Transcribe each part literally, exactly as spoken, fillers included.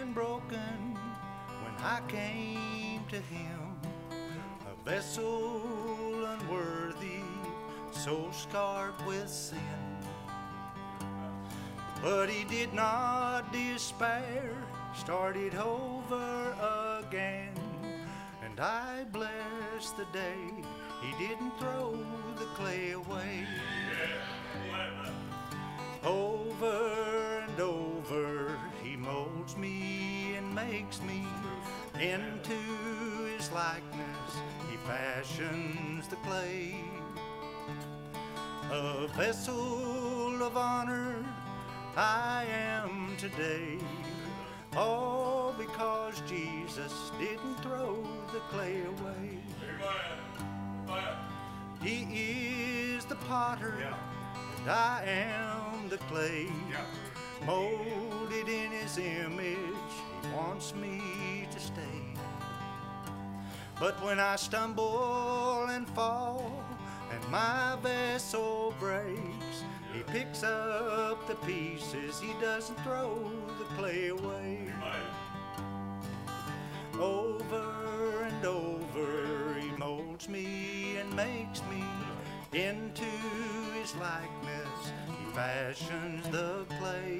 and broken when I came to him, a vessel unworthy, so scarred with sin. But he did not despair, started over again, and I bless the day he didn't throw the clay away. Over and over he molds me and makes me into his likeness. He fashions the clay, a vessel of honor I am today, all because Jesus didn't throw the clay away. He is the potter, and I am the clay, molded in his image. He wants me to stay. But when I stumble and fall and my vessel breaks, he picks up the pieces, he doesn't throw the clay away. Over and over he molds me and makes me into his likeness. He fashions the clay,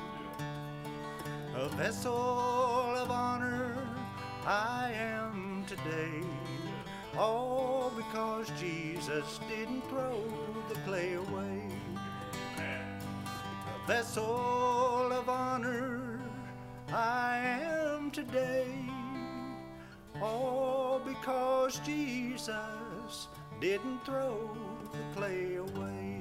a vessel of honor I am today, all because Jesus didn't throw the clay away. A vessel of honor I am today, all because Jesus didn't throw the clay away.